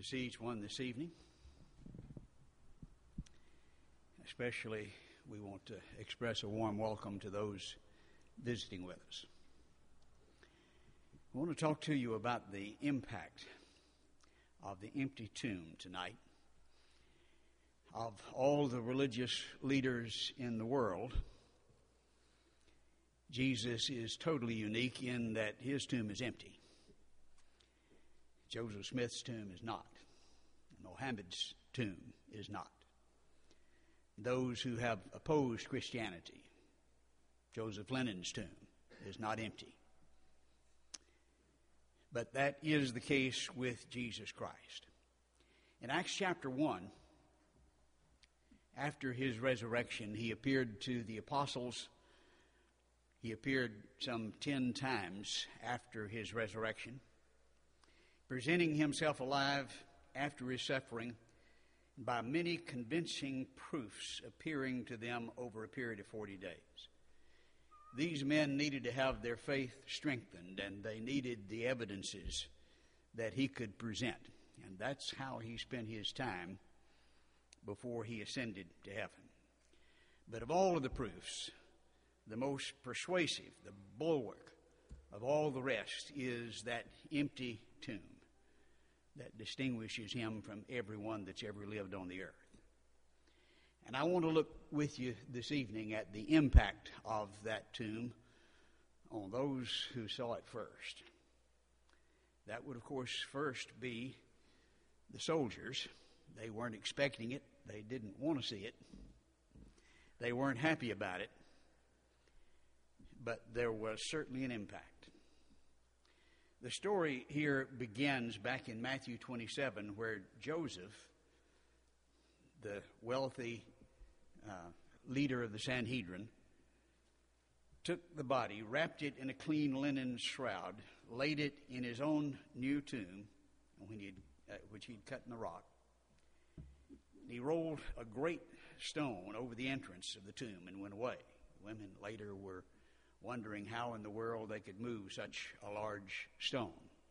to see each one this evening. Especially, we want to express a warm welcome to those visiting with us. I want to talk to you about the impact of the empty tomb tonight. Of all the religious leaders in the world, Jesus is totally unique in that his tomb is empty. Joseph Smith's tomb is not. Mohammed's tomb is not. Those who have opposed Christianity, Joseph Lenin's tomb is not empty. But that is the case with Jesus Christ. In Acts chapter 1, after his resurrection, he appeared to the apostles. He appeared some 10 times after his resurrection, presenting himself alive after his suffering by many convincing proofs appearing to them over a period of 40 days. These men needed to have their faith strengthened, and they needed the evidences that he could present. And that's how he spent his time before he ascended to heaven. But of all of the proofs, the most persuasive, the bulwark of all the rest, is that empty tomb that distinguishes him from everyone that's ever lived on the earth. And I want to look with you this evening at the impact of that tomb on those who saw it first. That would, of course, first be the soldiers. They weren't expecting it. They didn't want to see it. They weren't happy about it. But there was certainly an impact. The story here begins back in Matthew 27, where Joseph, the wealthy leader of the Sanhedrin, took the body, wrapped it in a clean linen shroud, laid it in his own new tomb, which he'd cut in the rock. He rolled a great stone over the entrance of the tomb and went away. Women later were wondering how in the world they could move such a large stone.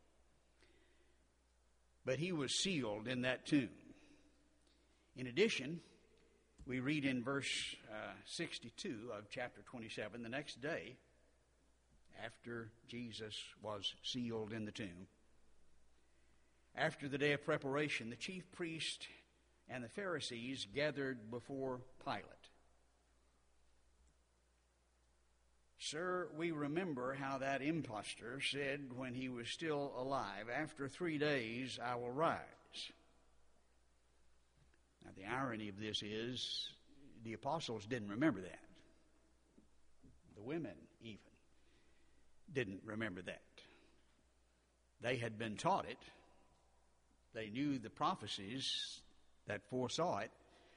But he was sealed in that tomb. In addition, we read in verse 62 of chapter 27, the next day, after Jesus was sealed in the tomb, after the day of preparation, the chief priest and the Pharisees gathered before Pilate. Sir, we remember how that impostor said when he was still alive, after 3 days I will rise. Now, the irony of this is the apostles didn't remember that. The women even didn't remember that. They had been taught it. They knew the prophecies that foresaw it.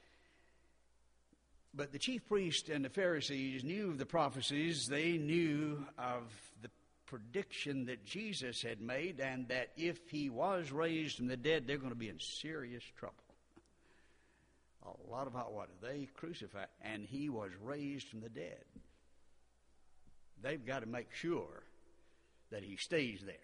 But the chief priest and the Pharisees knew of the prophecies. They knew of the prediction that Jesus had made, and that if he was raised from the dead, they're going to be in serious trouble. A lot of hot water. They crucified, and he was raised from the dead. They've got to make sure that he stays there.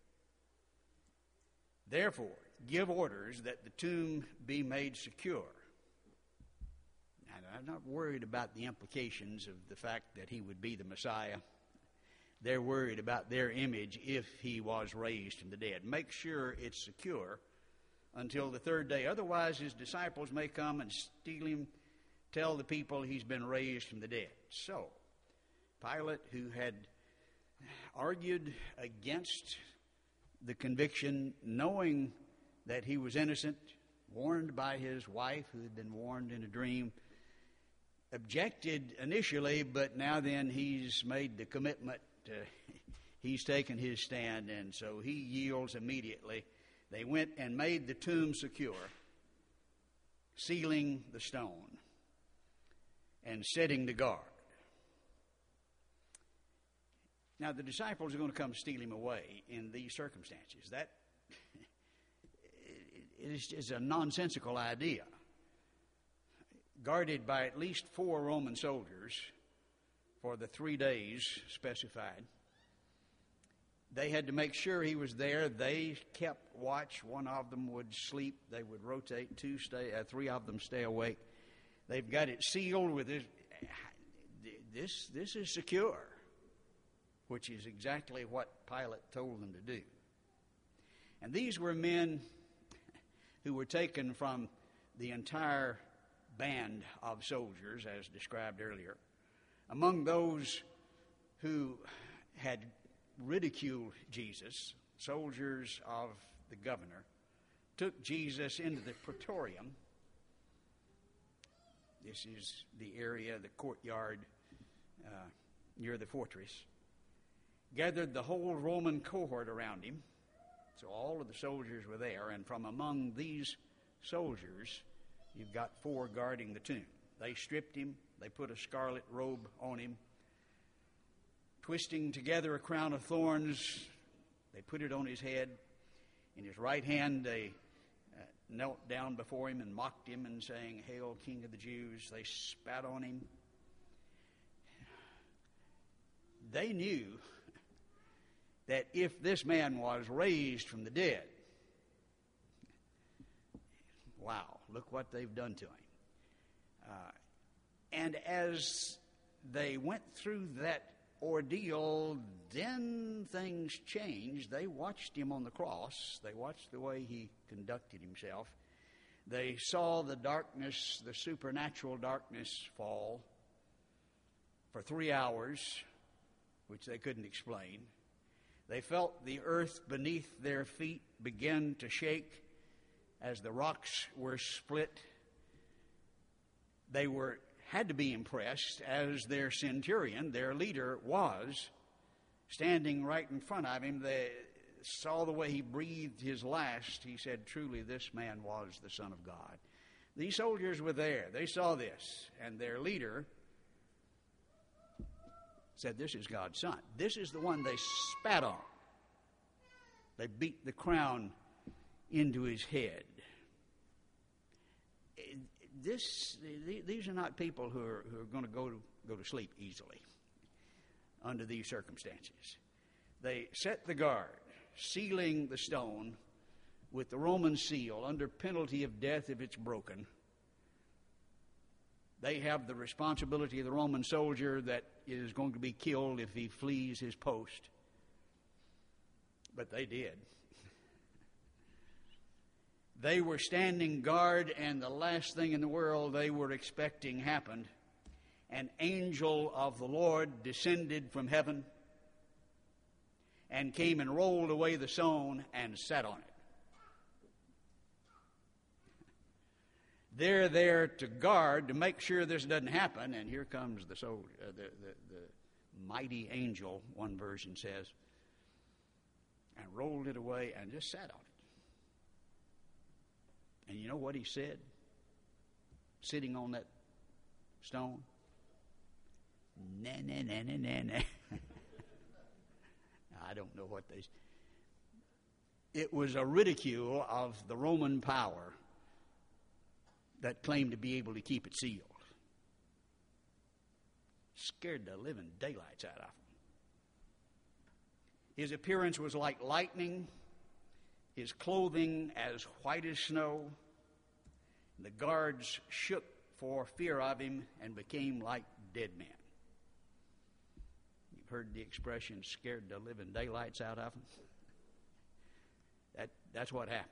Therefore, give orders that the tomb be made secure. And I'm not worried about the implications of the fact that he would be the Messiah. They're worried about their image if he was raised from the dead. Make sure it's secure until the third day. Otherwise, his disciples may come and steal him, tell the people he's been raised from the dead. So, Pilate, who had argued against the conviction, knowing that he was innocent, warned by his wife, who had been warned in a dream, objected initially, but now then he's made the commitment. He's taken his stand, and so he yields immediately. They went and made the tomb secure, sealing the stone and setting the guard. Now, the disciples are going to come steal him away in these circumstances. That is a nonsensical idea. Guarded by at least 4 Roman soldiers for the 3 days specified. They had to make sure he was there. They kept watch. One of them would sleep. They would rotate. Three of them stay awake. They've got it sealed with this. This is secure, which is exactly what Pilate told them to do. And these were men who were taken from the entire band of soldiers, as described earlier. Among those who had ridiculed Jesus, soldiers of the governor took Jesus into the praetorium. This is the area, the courtyard near the fortress. Gathered the whole Roman cohort around him. So all of the soldiers were there, and from among these soldiers, you've got 4 guarding the tomb. They stripped him. They put a scarlet robe on him. Twisting together a crown of thorns, they put it on his head. In his right hand, they knelt down before him and mocked him and saying, "Hail, King of the Jews." They spat on him. They knew that if this man was raised from the dead, wow, look what they've done to him. And as they went through that ordeal, then things changed. They watched him on the cross. They watched the way he conducted himself. They saw the darkness, the supernatural darkness fall for 3 hours, which they couldn't explain. They felt the earth beneath their feet begin to shake as the rocks were split. They had to be impressed as their centurion, their leader, was standing right in front of him. They saw the way he breathed his last. He said, "Truly, this man was the Son of God." These soldiers were there. They saw this, and their leader said, "This is God's Son." This is the one they spat on. They beat the crown into his head. These are not people who are going to go to sleep easily under these circumstances. They set the guard, sealing the stone with the Roman seal under penalty of death if it's broken. They have the responsibility of the Roman soldier that is going to be killed if he flees his post. But they did. They were standing guard, and the last thing in the world they were expecting happened. An angel of the Lord descended from heaven and came and rolled away the stone and sat on it. They're there to guard, to make sure this doesn't happen, and here comes the soldier, the mighty angel, one version says, and rolled it away and just sat on it. And you know what he said? Sitting on that stone? Nah, nah, nah, nah, nah, nah. I don't know what they... It was a ridicule of the Roman power that claimed to be able to keep it sealed. Scared the living daylights out of him. His appearance was like lightning, his clothing as white as snow. The guards shook for fear of him and became like dead men. You've heard the expression, scared the living daylights out of him. That's what happened.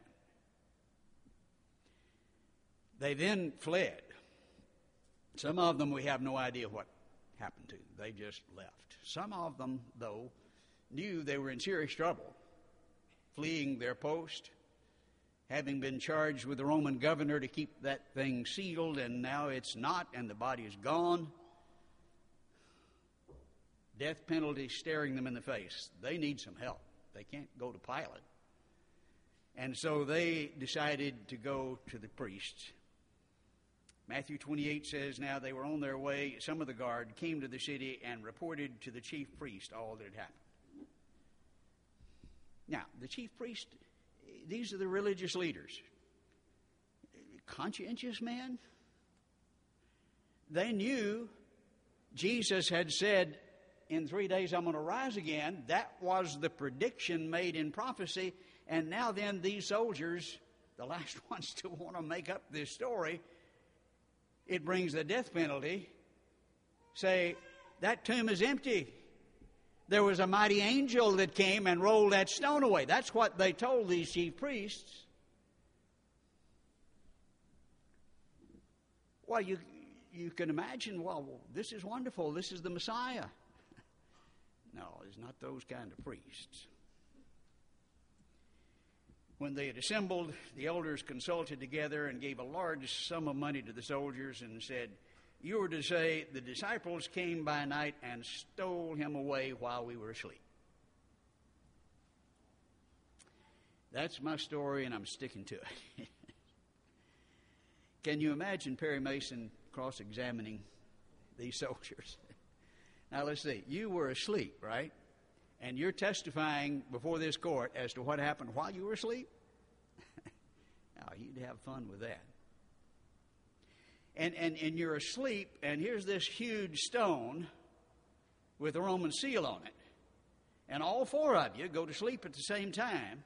They then fled. Some of them we have no idea what happened to. They just left. Some of them, though, knew they were in serious trouble, fleeing their post, having been charged with the Roman governor to keep that thing sealed, and now it's not, and the body is gone. Death penalty staring them in the face. They need some help. They can't go to Pilate. And so they decided to go to the priests. Matthew 28 says, now they were on their way. Some of the guard came to the city and reported to the chief priest all that had happened. Now, the chief priest, these are the religious leaders. Conscientious men. They knew Jesus had said, in 3 days I'm going to rise again. That was the prediction made in prophecy. And now then these soldiers, the last ones to want to make up this story, it brings the death penalty, say, that tomb is empty. There was a mighty angel that came and rolled that stone away. That's what they told these chief priests. Well, you can imagine, well, this is wonderful. This is the Messiah. No, it's not those kind of priests. When they had assembled, the elders consulted together and gave a large sum of money to the soldiers and said, you were to say, the disciples came by night and stole him away while we were asleep. That's my story, and I'm sticking to it. Can you imagine Perry Mason cross-examining these soldiers? Now, let's see. You were asleep, right? And you're testifying before this court as to what happened while you were asleep? Now, you'd have fun with that. And you're asleep, and here's this huge stone with a Roman seal on it. And all four of you go to sleep at the same time.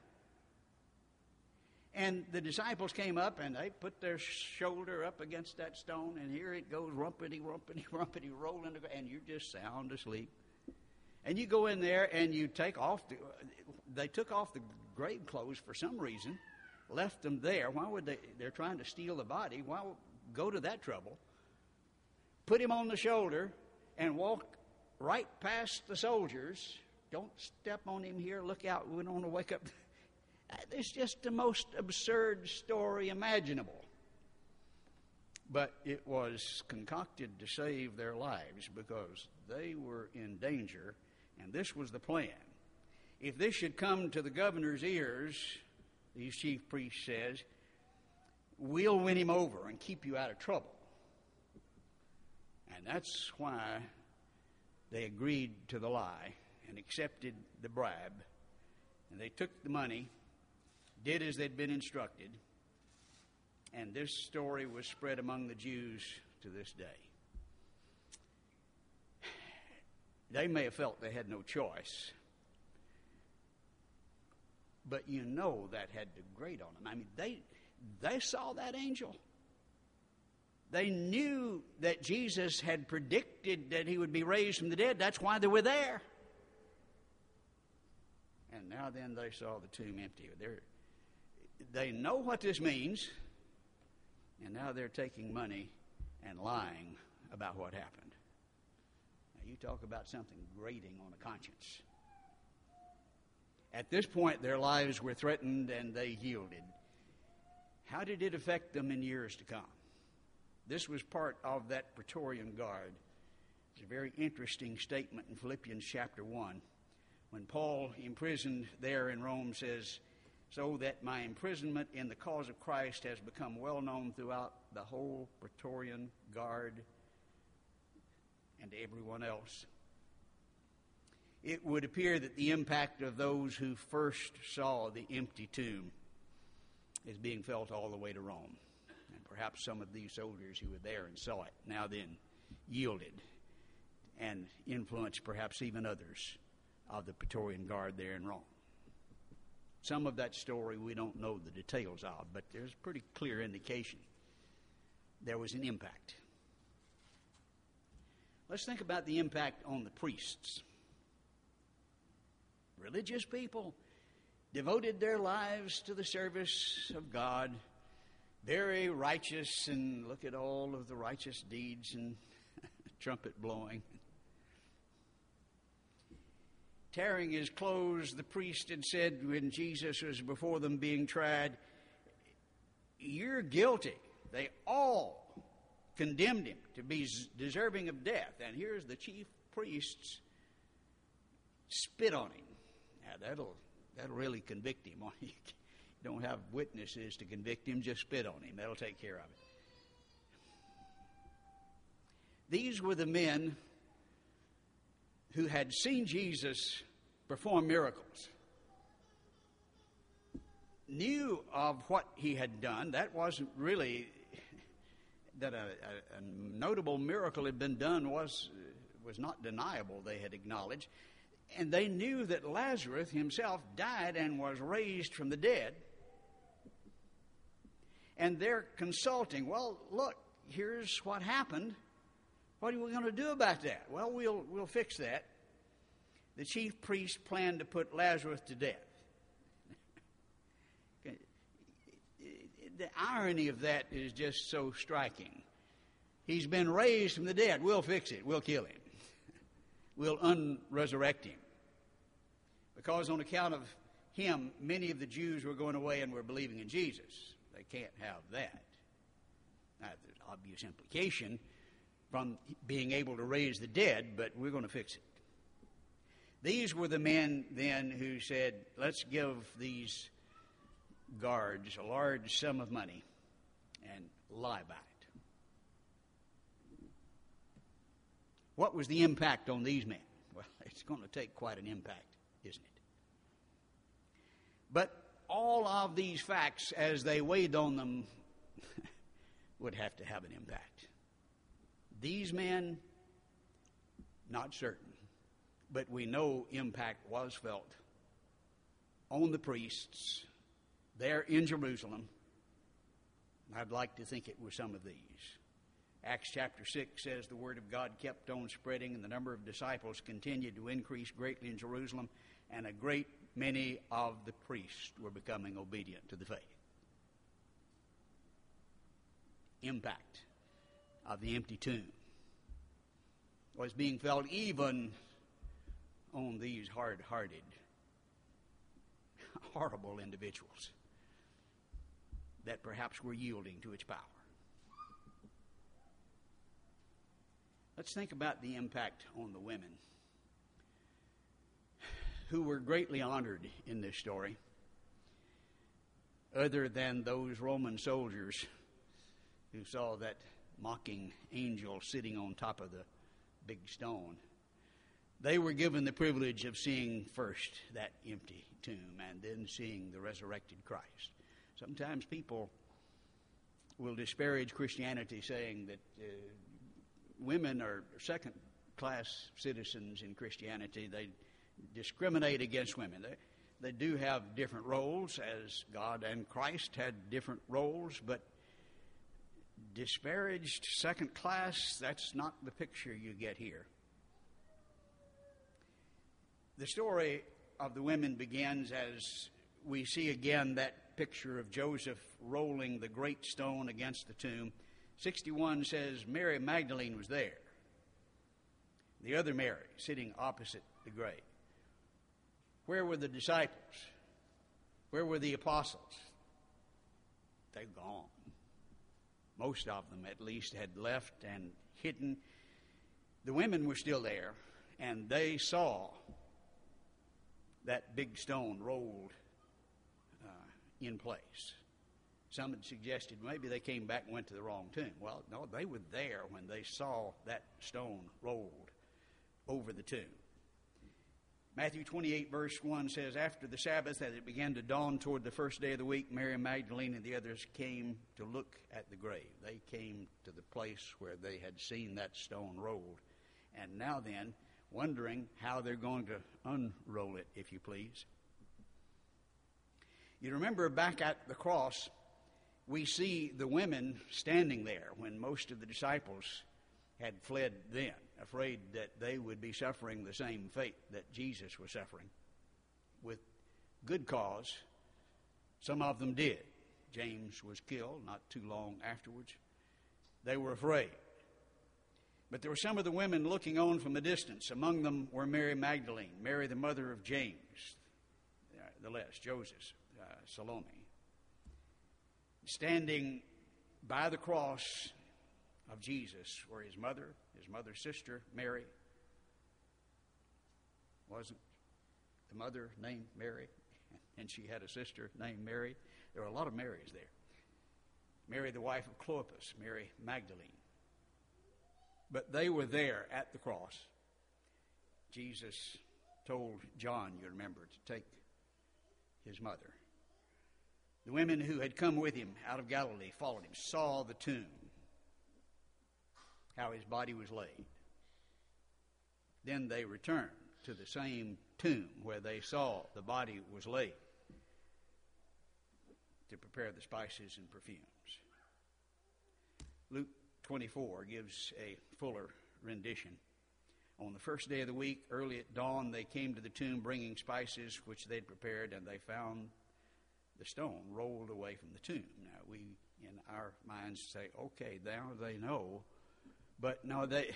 And the disciples came up, and they put their shoulder up against that stone, and here it goes, rumpity, rumpity, rumpity, rolling, and you're just sound asleep. And you go in there, and you take off, they took off the grave clothes for some reason, left them there. Why would they? They're trying to steal the body. Why go to that trouble? Put him on the shoulder and walk right past the soldiers. Don't step on him here. Look out. We don't want to wake up. It's just the most absurd story imaginable. But it was concocted to save their lives because they were in danger, and this was the plan. If this should come to the governor's ears, these chief priests says, we'll win him over and keep you out of trouble. And that's why they agreed to the lie and accepted the bribe. And they took the money, did as they'd been instructed, and this story was spread among the Jews to this day. They may have felt they had no choice, but you know that had to grate on them. I mean, they saw that angel. They knew that Jesus had predicted that he would be raised from the dead. That's why they were there. And now then they saw the tomb empty. They know what this means, and now they're taking money and lying about what happened. Now you talk about something grating on a conscience. At this point, their lives were threatened and they yielded. How did it affect them in years to come? This was part of that Praetorian Guard. It's a very interesting statement in Philippians chapter 1. When Paul, imprisoned there in Rome, says, so that my imprisonment in the cause of Christ has become well known throughout the whole Praetorian Guard and to everyone else. It would appear that the impact of those who first saw the empty tomb is being felt all the way to Rome. And perhaps some of these soldiers who were there and saw it now then yielded and influenced perhaps even others of the Praetorian Guard there in Rome. Some of that story we don't know the details of, but there's a pretty clear indication there was an impact. Let's think about the impact on the priests. Religious people devoted their lives to the service of God, very righteous, and look at all of the righteous deeds and trumpet blowing. Tearing his clothes, the priest had said when Jesus was before them being tried, you're guilty. They all condemned him to be deserving of death. And here's the chief priests spit on him. Now that'll really convict him. You don't have witnesses to convict him, just spit on him. That'll take care of it. These were the men who had seen Jesus perform miracles, knew of what he had done. That wasn't really that a notable miracle had been done was was not deniable, they had acknowledged. And they knew that Lazarus himself died and was raised from the dead. And they're consulting, well, look, here's what happened. What are we going to do about that? Well, we'll fix that. The chief priest planned to put Lazarus to death. The irony of that is just so striking. He's been raised from the dead. We'll fix it. We'll kill him. We'll unresurrect him. Because on account of him, many of the Jews were going away and were believing in Jesus. They can't have that. Now, there's obvious implication from being able to raise the dead, but we're going to fix it. These were the men then who said, let's give these guards a large sum of money and lie about it. What was the impact on these men? Well, it's going to take quite an impact, isn't it? But all of these facts, as they weighed on them, would have to have an impact. These men, not certain, but we know impact was felt on the priests there in Jerusalem. I'd like to think it was some of these. Acts chapter 6 says the word of God kept on spreading, and the number of disciples continued to increase greatly in Jerusalem, and a great many of the priests were becoming obedient to the faith. Impact of the empty tomb was being felt even on these hard-hearted, horrible individuals that perhaps were yielding to its power. Let's think about the impact on the women who were greatly honored in this story, other than those Roman soldiers who saw that mocking angel sitting on top of the big stone. They were given the privilege of seeing first that empty tomb and then seeing the resurrected Christ. Sometimes people will disparage Christianity, saying that women are second-class citizens in Christianity. They discriminate against women. They do have different roles, as God and Christ had different roles, but disparaged second class, that's not the picture you get here. The story of the women begins as we see again that picture of Joseph rolling the great stone against the tomb. 61 says Mary Magdalene was there. The other Mary sitting opposite the grave. Where were the disciples? Where were the apostles? They're gone. Most of them, at least, had left and hidden. The women were still there, and they saw that big stone rolled in place. Some had suggested maybe they came back and went to the wrong tomb. Well, no, they were there when they saw that stone rolled over the tomb. Matthew 28, verse 1 says, after the Sabbath, as it began to dawn toward the first day of the week, Mary Magdalene and the others came to look at the grave. They came to the place where they had seen that stone rolled. And now then, wondering how they're going to unroll it, if you please. You remember back at the cross, we see the women standing there when most of the disciples had fled then, afraid that they would be suffering the same fate that Jesus was suffering. With good cause, some of them did. James was killed not too long afterwards. They were afraid. But there were some of the women looking on from a distance. Among them were Mary Magdalene, Mary the mother of James, the less, Joseph, Salome. Standing by the cross of Jesus were his mother's sister, Mary. Wasn't the mother named Mary? And she had a sister named Mary. There were a lot of Marys there. Mary, the wife of Clopas, Mary Magdalene. But they were there at the cross. Jesus told John, you remember, to take his mother. The women who had come with him out of Galilee followed him, saw the tomb, how his body was laid. Then they returned to the same tomb where they saw the body was laid to prepare the spices and perfumes. Luke 24 gives a fuller rendition. On the first day of the week, early at dawn, they came to the tomb bringing spices which they'd prepared, and they found the stone rolled away from the tomb. Now, we, in our minds, say, okay, now they know. But no, they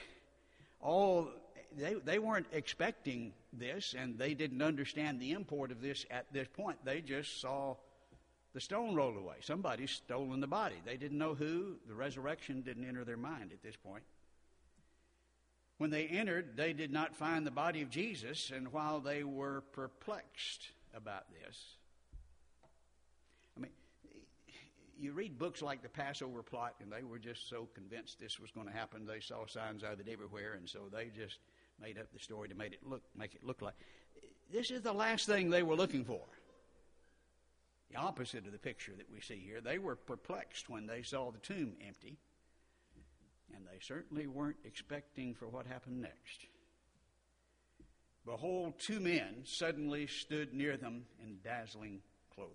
weren't expecting this, and they didn't understand the import of this at this point. They just saw the stone rolled away. Somebody's stolen the body. They didn't know who. The resurrection didn't enter their mind at this point. When they entered, they did not find the body of Jesus, and while they were perplexed about this, I mean, you read books like The Passover Plot, and they were just so convinced this was going to happen. They saw signs of it everywhere, and so they just made up the story to make it look like. This is the last thing they were looking for. The opposite of the picture that we see here. They were perplexed when they saw the tomb empty, and they certainly weren't expecting for what happened next. Behold, two men suddenly stood near them in dazzling clothing.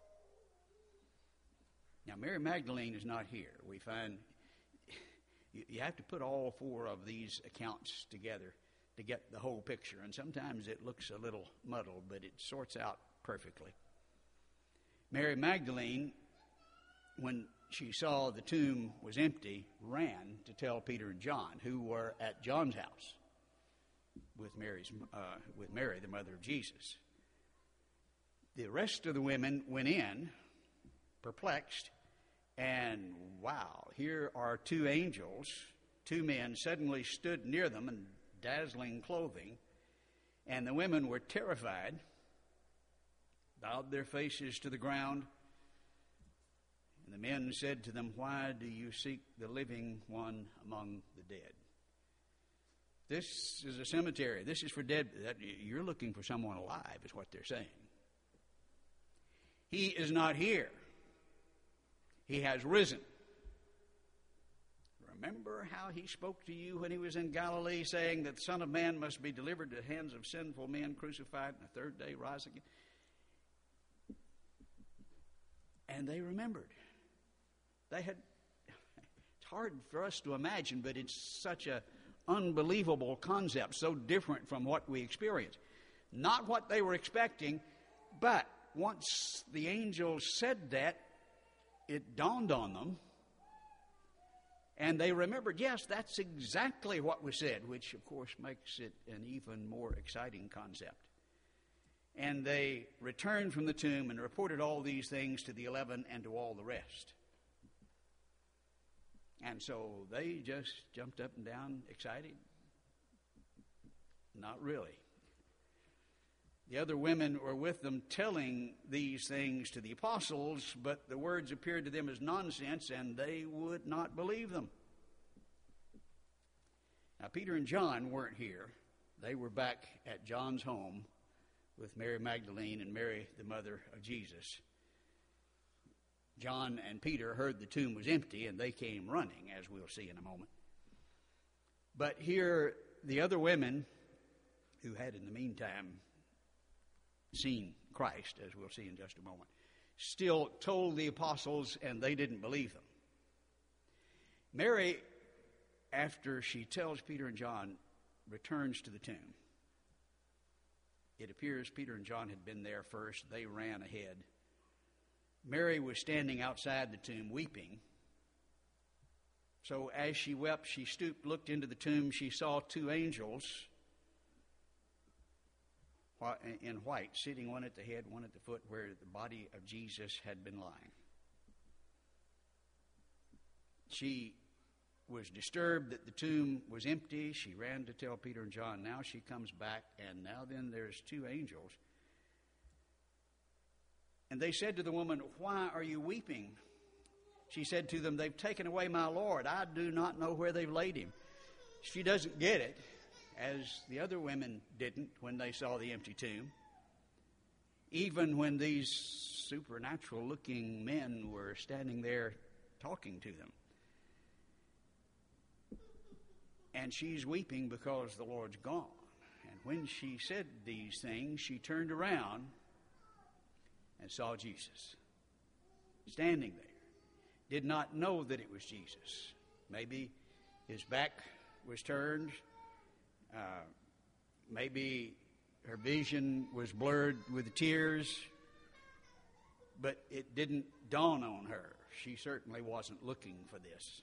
Now, Mary Magdalene is not here. We find you have to put all four of these accounts together to get the whole picture, and sometimes it looks a little muddled, but it sorts out perfectly. Mary Magdalene, when she saw the tomb was empty, ran to tell Peter and John, who were at John's house with Mary, the mother of Jesus. The rest of the women went in, perplexed, and wow, here are two angels, two men suddenly stood near them in dazzling clothing, and the women were terrified, bowed their faces to the ground. And the men said to them, "Why do you seek the living one among the dead?" This is a cemetery. This is for dead. You're looking for someone alive, is what they're saying. He is not here. He has risen. Remember how he spoke to you when he was in Galilee, saying that the Son of Man must be delivered to the hands of sinful men, crucified, and the third day rise again? And they remembered. It's hard for us to imagine, but it's such an unbelievable concept, so different from what we experience. Not what they were expecting, but once the angel said that, it dawned on them, and they remembered, yes, that's exactly what was said, which, of course, makes it an even more exciting concept. And they returned from the tomb and reported all these things to the 11 and to all the rest. And so they just jumped up and down, excited? Not really. The other women were with them telling these things to the apostles, but the words appeared to them as nonsense, and they would not believe them. Now, Peter and John weren't here. They were back at John's home with Mary Magdalene and Mary, the mother of Jesus. John and Peter heard the tomb was empty, and they came running, as we'll see in a moment. But here, the other women who had in the meantime seen Christ, as we'll see in just a moment, still told the apostles, and they didn't believe them. Mary, after she tells Peter and John, returns to the tomb. It appears Peter and John had been there first. They ran ahead. Mary was standing outside the tomb weeping. So as she wept, she stooped, looked into the tomb. She saw two angels in white, sitting one at the head, one at the foot, where the body of Jesus had been lying. She was disturbed that the tomb was empty. She ran to tell Peter and John. Now she comes back, and now then there's two angels. And they said to the woman, "Why are you weeping?" She said to them, "They've taken away my Lord. I do not know where they've laid him." She doesn't get it, as the other women didn't when they saw the empty tomb. Even when these supernatural-looking men were standing there talking to them. And she's weeping because the Lord's gone. when she said these things, she turned around and saw Jesus standing there. Did not know that it was Jesus. Maybe his back was turned. Maybe her vision was blurred with the tears. But it didn't dawn on her. She certainly wasn't looking for this.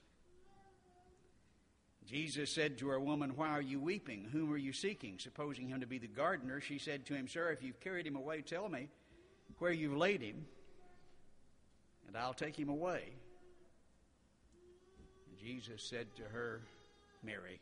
Jesus said to her, "Woman, why are you weeping? Whom are you seeking?" Supposing him to be the gardener, she said to him, "Sir, if you've carried him away, tell me where you've laid him, and I'll take him away." And Jesus said to her, "Mary."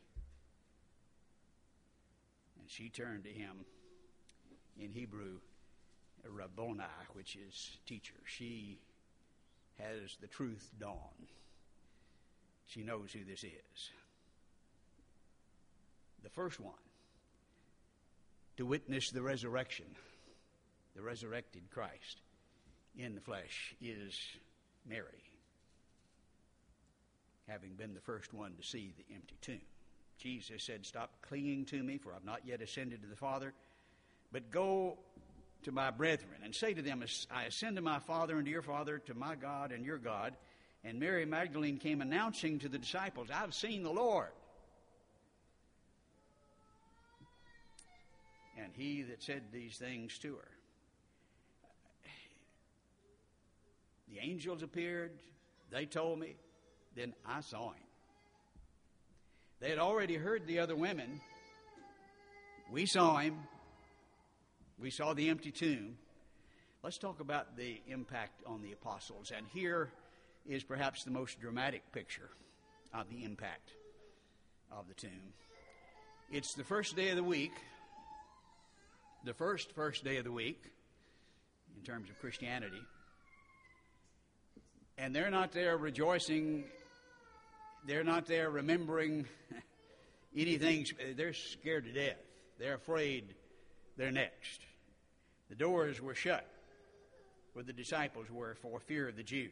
And she turned to him, in Hebrew, Rabboni, which is teacher. She has the truth dawn. She knows who this is. The first one to witness the resurrection, the resurrected Christ in the flesh, is Mary, having been the first one to see the empty tomb. Jesus said, "Stop clinging to me, for I've not yet ascended to the Father, but go to my brethren and say to them, I ascend to my Father and to your Father, to my God and your God." And Mary Magdalene came announcing to the disciples, "I've seen the Lord." And he that said these things to her. The angels appeared. They told me. Then I saw him. They had already heard the other women. We saw him. We saw the empty tomb. Let's talk about the impact on the apostles. And here is perhaps the most dramatic picture of the impact of the tomb. It's the first day of the week. The first day of the week in terms of Christianity. And they're not there rejoicing. They're not there remembering anything. They're scared to death. They're afraid they're next. The doors were shut where the disciples were for fear of the Jews.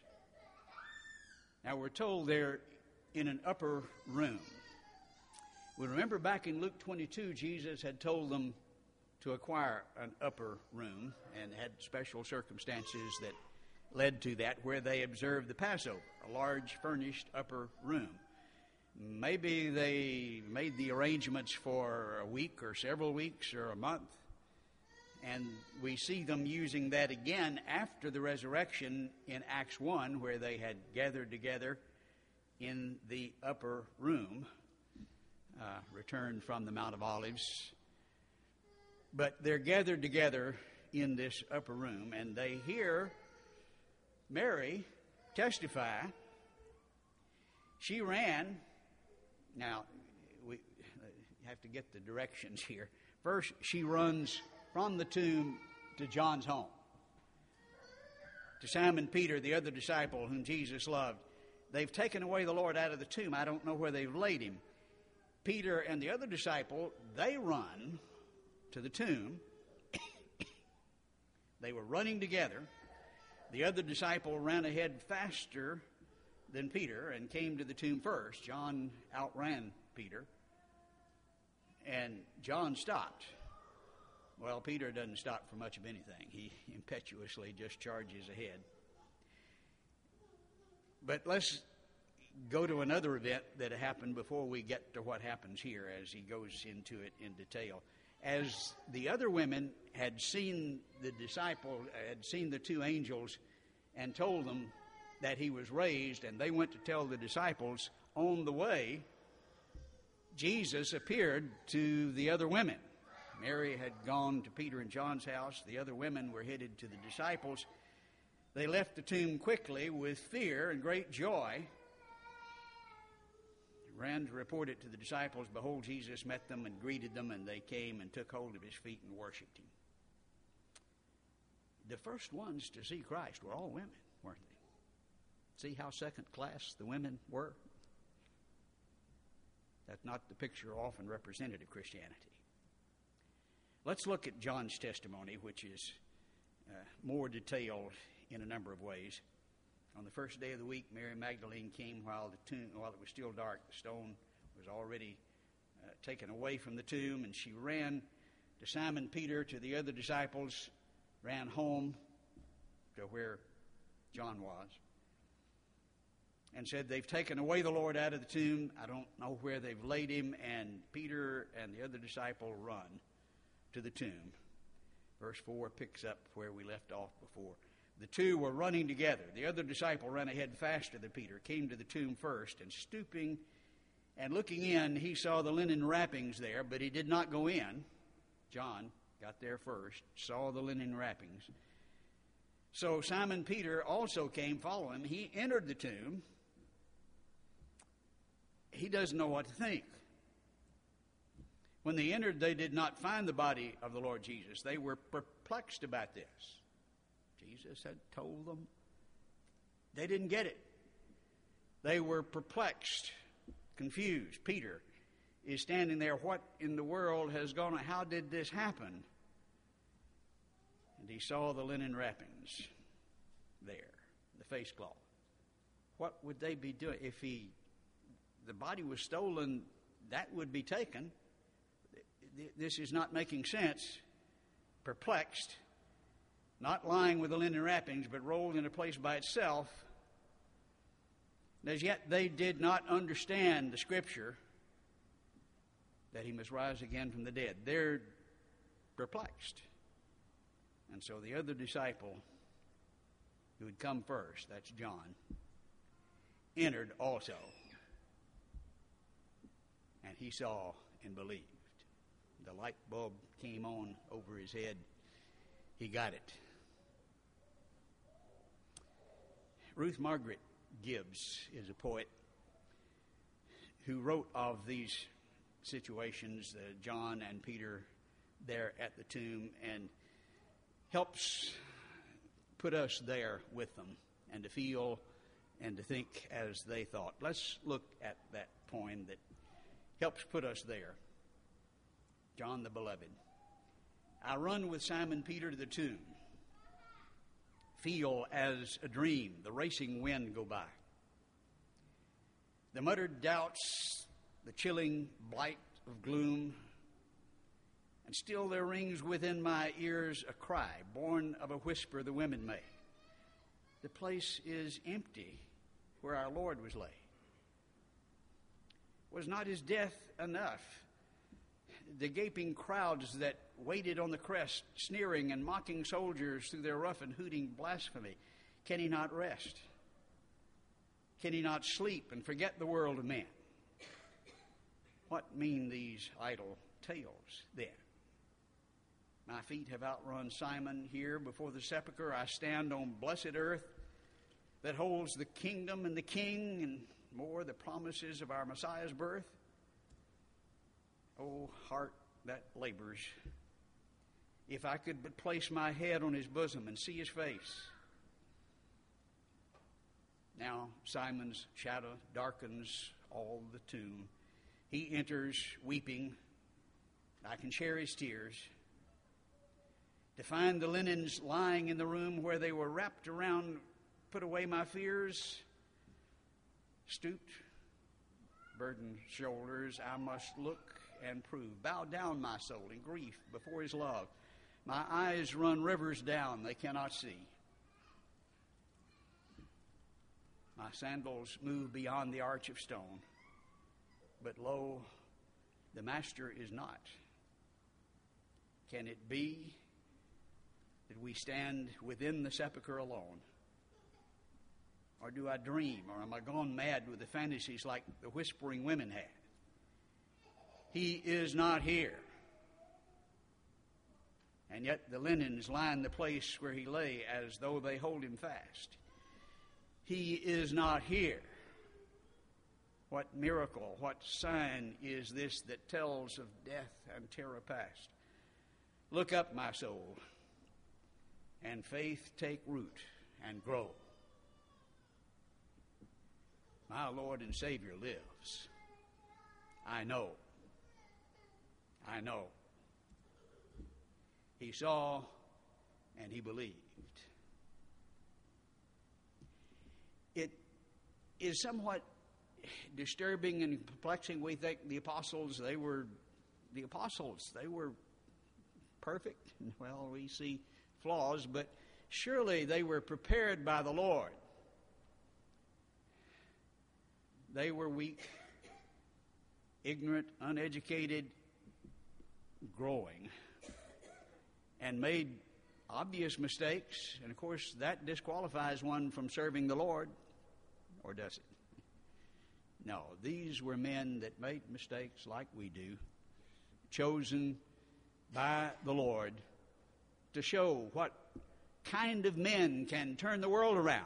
Now we're told they're in an upper room. We remember back in Luke 22, Jesus had told them to acquire an upper room and had special circumstances that led to that, where they observed the Passover, a large furnished upper room. Maybe they made the arrangements for a week or several weeks or a month, and we see them using that again after the resurrection in Acts 1, where they had gathered together in the upper room, returned from the Mount of Olives. But they're gathered together in this upper room, and they hear Mary testify. She ran. Now, we have to get the directions here. First, she runs from the tomb to John's home, to Simon Peter, the other disciple whom Jesus loved. They've taken away the Lord out of the tomb. I don't know where they've laid him. Peter and the other disciple, they run to the tomb. They were running together. The other disciple ran ahead faster than Peter and came to the tomb first. John outran Peter, and John stopped. Well, Peter doesn't stop for much of anything. He impetuously just charges ahead. But let's go to another event that happened before we get to what happens here as he goes into it in detail. As the other women had seen the disciple, had seen the two angels and told them that he was raised, and they went to tell the disciples, on the way, Jesus appeared to the other women. Mary had gone to Peter and John's house. The other women were headed to the disciples. They left the tomb quickly with fear and great joy. Ran to report it to the disciples. Behold, Jesus met them and greeted them, and they came and took hold of his feet and worshipped him. The first ones to see Christ were all women, weren't they? See how second class the women were? That's not the picture often represented of Christianity. Let's look at John's testimony, which is more detailed in a number of ways. On the first day of the week, Mary Magdalene came while it was still dark. The stone was already taken away from the tomb, and she ran to Simon Peter, to the other disciples, ran home to where John was, and said, "They've taken away the Lord out of the tomb. I don't know where they've laid him." And Peter and the other disciple run to the tomb. Verse 4 picks up where we left off before. The two were running together. The other disciple ran ahead faster than Peter, came to the tomb first, and stooping and looking in, he saw the linen wrappings there, but he did not go in. John got there first, saw the linen wrappings. So Simon Peter also came following him. He entered the tomb. He doesn't know what to think. When they entered, they did not find the body of the Lord Jesus. They were perplexed about this. Jesus had told them. They didn't get it. They were perplexed, confused. Peter is standing there. What in the world has gone on? How did this happen? And he saw the linen wrappings there, the face cloth. What would they be doing? If the body was stolen, that would be taken. This is not making sense. Perplexed, not lying with the linen wrappings, but rolled in a place by itself. And as yet they did not understand the Scripture that he must rise again from the dead. They're perplexed. And so the other disciple who had come first, that's John, entered also. And he saw and believed. The light bulb came on over his head. He got it. Ruth Margaret Gibbs is a poet who wrote of these situations, John and Peter there at the tomb, and helps put us there with them and to feel and to think as they thought. Let's look at that poem that helps put us there. John the Beloved. I run with Simon Peter to the tomb. Feel as a dream the racing wind go by. The muttered doubts, the chilling blight of gloom, and still there rings within my ears a cry, born of a whisper the women made. The place is empty where our Lord was laid. Was not his death enough? The gaping crowds that waited on the crest, sneering and mocking soldiers through their rough and hooting blasphemy, can he not rest? Can he not sleep and forget the world of men? What mean these idle tales then? My feet have outrun Simon here before the sepulchre. I stand on blessed earth that holds the kingdom and the king and more the promises of our Messiah's birth. Oh, heart that labors, if I could but place my head on his bosom and see his face. Now Simon's shadow darkens all the tomb. He enters weeping. I can share his tears. To find the linens lying in the room where they were wrapped around, put away my fears. Stooped, burdened shoulders, I must look and prove. Bow down, my soul, in grief before his love. My eyes run rivers down they cannot see. My sandals move beyond the arch of stone. But lo, the Master is not. Can it be that we stand within the sepulchre alone? Or do I dream? Or am I gone mad with the fantasies like the whispering women had? He is not here. And yet the linens line the place where he lay as though they hold him fast. He is not here. What miracle, what sign is this that tells of death and terror past? Look up, my soul, and faith take root and grow. My Lord and Savior lives. I know. I know. He saw and he believed. It is somewhat disturbing and perplexing. We think the apostles, they were perfect. Well, we see flaws, but surely they were prepared by the Lord. They were weak, ignorant, uneducated, growing, and made obvious mistakes. And of course, that disqualifies one from serving the Lord, or does it? No, these were men that made mistakes like we do, chosen by the Lord to show what kind of men can turn the world around.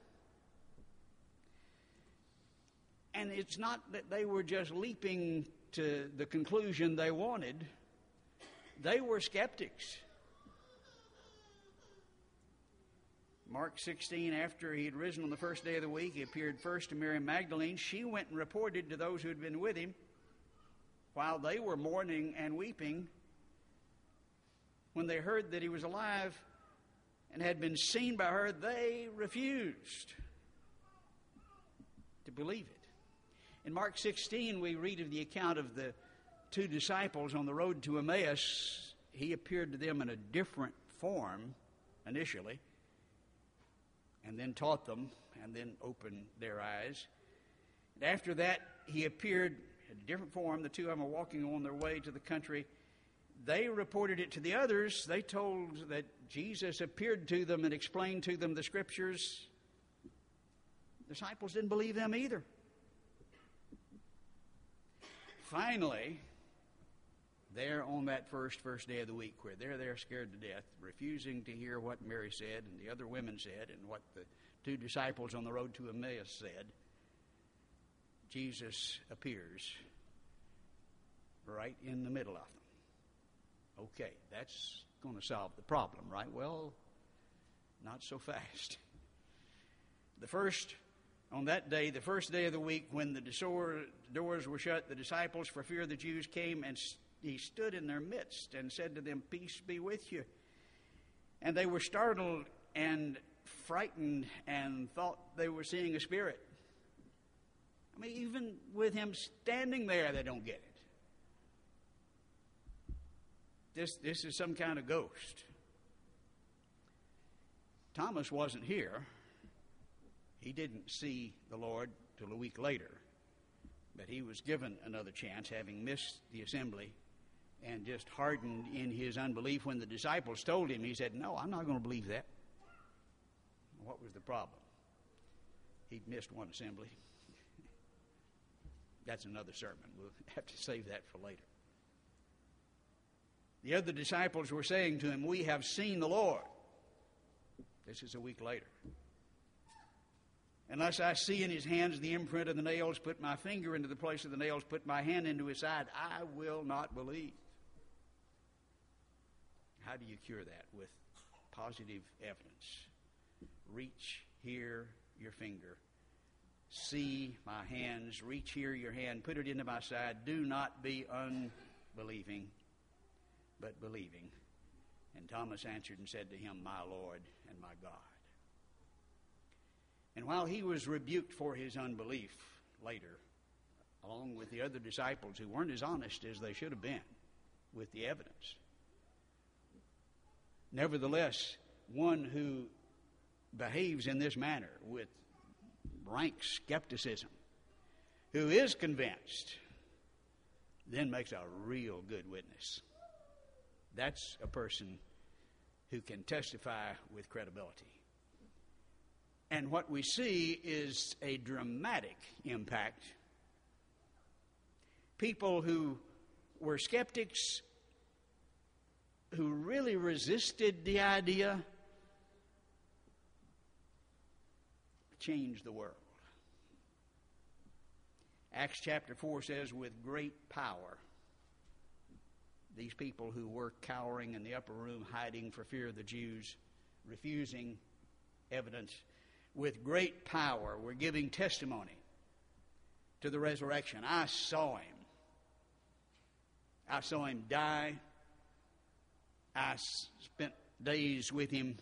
And it's not that they were just leaping to the conclusion they wanted. They were skeptics. Mark 16, after he had risen on the first day of the week, he appeared first to Mary Magdalene. She went and reported to those who had been with him while they were mourning and weeping. When they heard that he was alive and had been seen by her, they refused to believe it. In Mark 16, we read of the account of the two disciples on the road to Emmaus. He appeared to them in a different form initially, and then taught them, and then opened their eyes. And after that, he appeared in a different form. The two of them were walking on their way to the country. They reported it to the others. They told that Jesus appeared to them and explained to them the Scriptures. The disciples didn't believe them either. Finally, there on that first day of the week, where they're there scared to death, refusing to hear what Mary said and the other women said and what the two disciples on the road to Emmaus said, Jesus appears right in the middle of them. Okay, that's going to solve the problem, right? Well, not so fast. On that day, the first day of the week, when the doors were shut, the disciples, for fear of the Jews, came, and he stood in their midst and said to them, "Peace be with you." And they were startled and frightened and thought they were seeing a spirit. I mean, even with him standing there, they don't get it. This is some kind of ghost. Thomas wasn't here. He didn't see the Lord till a week later. But he was given another chance, having missed the assembly and just hardened in his unbelief. When the disciples told him, he said, "No, I'm not going to believe that." What was the problem? He'd missed one assembly. That's another sermon. We'll have to save that for later. The other disciples were saying to him, "We have seen the Lord." This is a week later. "Unless I see in his hands the imprint of the nails, put my finger into the place of the nails, put my hand into his side, I will not believe." How do you cure that? With positive evidence. Reach here your finger. See my hands. Reach here your hand. Put it into my side. Do not be unbelieving, but believing. And Thomas answered and said to him, "My Lord and my God." And while he was rebuked for his unbelief later, along with the other disciples who weren't as honest as they should have been with the evidence, nevertheless, one who behaves in this manner with rank skepticism, who is convinced, then makes a real good witness. That's a person who can testify with credibility. And what we see is a dramatic impact. People who were skeptics, who really resisted the idea, changed the world. Acts chapter 4 says, with great power, these people who were cowering in the upper room, hiding for fear of the Jews, refusing evidence, with great power were giving testimony to the resurrection. I saw him. I saw him die. I spent days with him,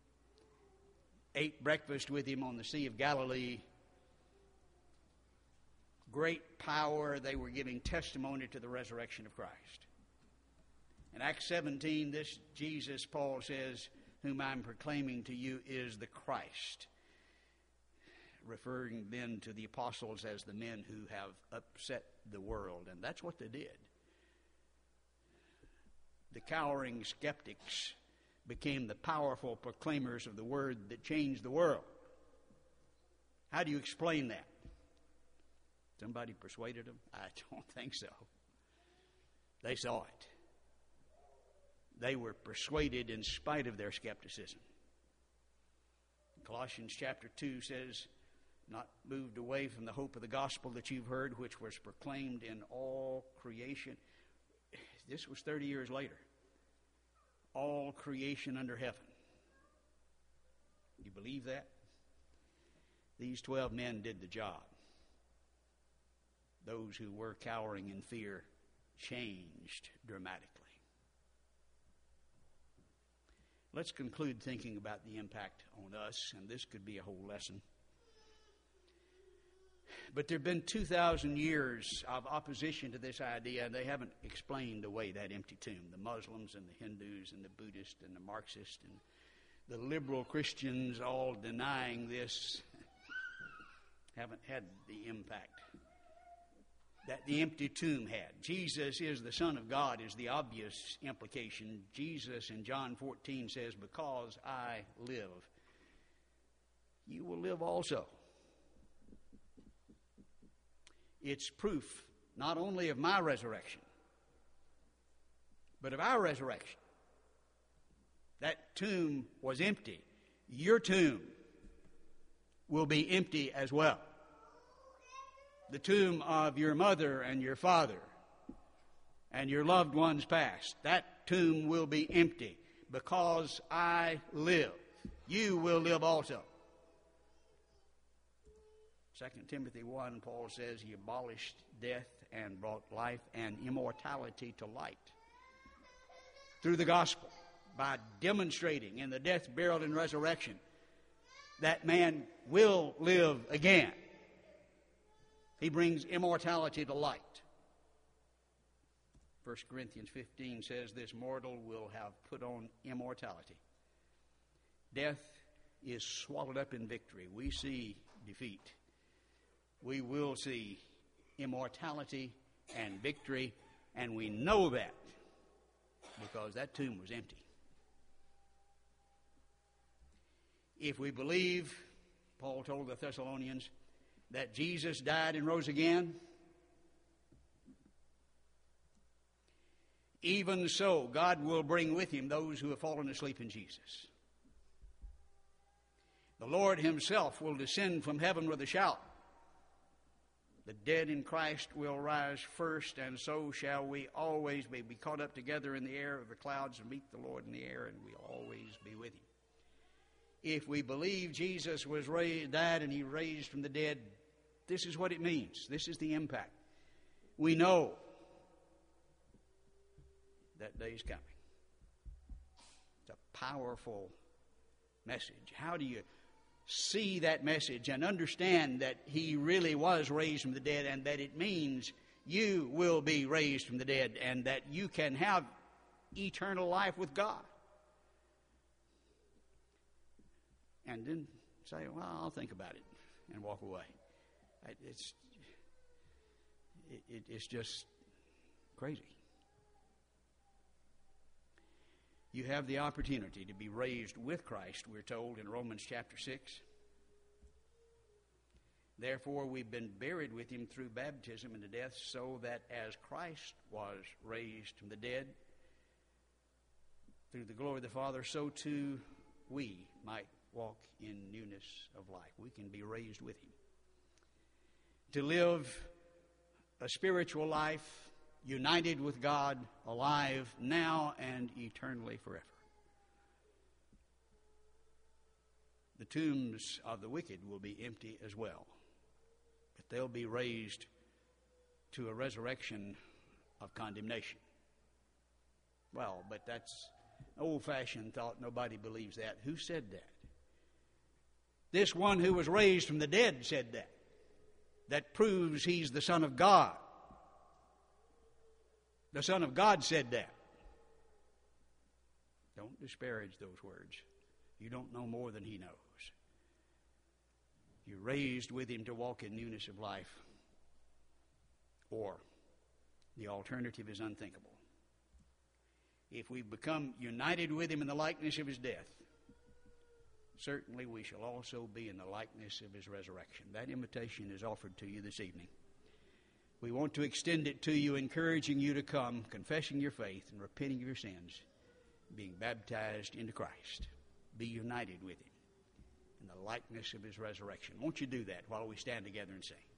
ate breakfast with him on the Sea of Galilee. great power. They were giving testimony to the resurrection of Christ. In Acts 17, this Jesus, Paul says, whom I'm proclaiming to you is the Christ, referring then to the apostles as the men who have upset the world. And that's what they did. The cowering skeptics became the powerful proclaimers of the word that changed the world. How do you explain that? Somebody persuaded them? I don't think so. They saw it. They were persuaded in spite of their skepticism. Colossians chapter 2 says, not moved away from the hope of the gospel that you've heard, which was proclaimed in all creation. This was 30 years later. All creation under heaven. You believe that? These 12 men did the job. Those who were cowering in fear changed dramatically. Let's conclude thinking about the impact on us, and this could be a whole lesson. But there have been 2,000 years of opposition to this idea, and they haven't explained away that empty tomb. The Muslims and the Hindus and the Buddhists and the Marxists and the liberal Christians all denying this haven't had the impact that the empty tomb had. Jesus is the Son of God is the obvious implication. Jesus in John 14 says, because I live, you will live also. It's proof not only of my resurrection, but of our resurrection. That tomb was empty. Your tomb will be empty as well. The tomb of your mother and your father and your loved ones past, that tomb will be empty. Because I live, you will live also. 2 Timothy 1, Paul says he abolished death and brought life and immortality to light through the gospel by demonstrating in the death, burial, and resurrection that man will live again. He brings immortality to light. 1 Corinthians 15 says this mortal will have put on immortality. Death is swallowed up in victory. We see defeat. We will see immortality and victory, and we know that because that tomb was empty. If we believe, Paul told the Thessalonians, that Jesus died and rose again, even so God will bring with him those who have fallen asleep in Jesus. The Lord himself will descend from heaven with a shout. The dead in Christ will rise first, and so shall we always be caught up together in the air of the clouds and meet the Lord in the air, and we'll always be with him. If we believe Jesus was died and he raised from the dead, this is what it means. This is the impact. We know that day is coming. It's a powerful message. How do you see that message and understand that he really was raised from the dead, and that it means you will be raised from the dead, and that you can have eternal life with God? And then say, well, I'll think about it, and walk away. It's just crazy. You have the opportunity to be raised with Christ, we're told in Romans chapter 6. Therefore, we've been buried with him through baptism into death, so that as Christ was raised from the dead through the glory of the Father, so too we might walk in newness of life. We can be raised with him. To live a spiritual life united with God, alive now and eternally forever. The tombs of the wicked will be empty as well, but they'll be raised to a resurrection of condemnation. Well, but that's old-fashioned thought. Nobody believes that. Who said that? This one who was raised from the dead said that. that proves he's the Son of God. The Son of God said that. Don't disparage those words. You don't know more than he knows. You're raised with him to walk in newness of life. Or the alternative is unthinkable. If we become united with him in the likeness of his death, certainly we shall also be in the likeness of his resurrection. That invitation is offered to you this evening. We want to extend it to you, encouraging you to come, confessing your faith and repenting of your sins, being baptized into Christ. Be united with him in the likeness of his resurrection. Won't you do that while we stand together and sing?